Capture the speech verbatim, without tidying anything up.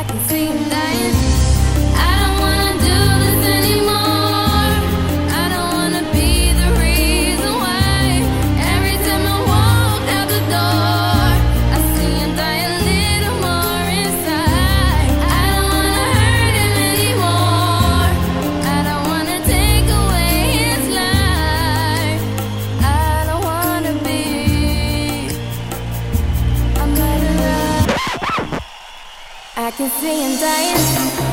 can see him dying. I don't wanna do this anymore. I don't wanna be the reason why. Every time I walk out the door, I see him die a little more inside. I don't wanna hurt him anymore. I don't wanna take away his life. I don't wanna be a murderer. I can see him dying.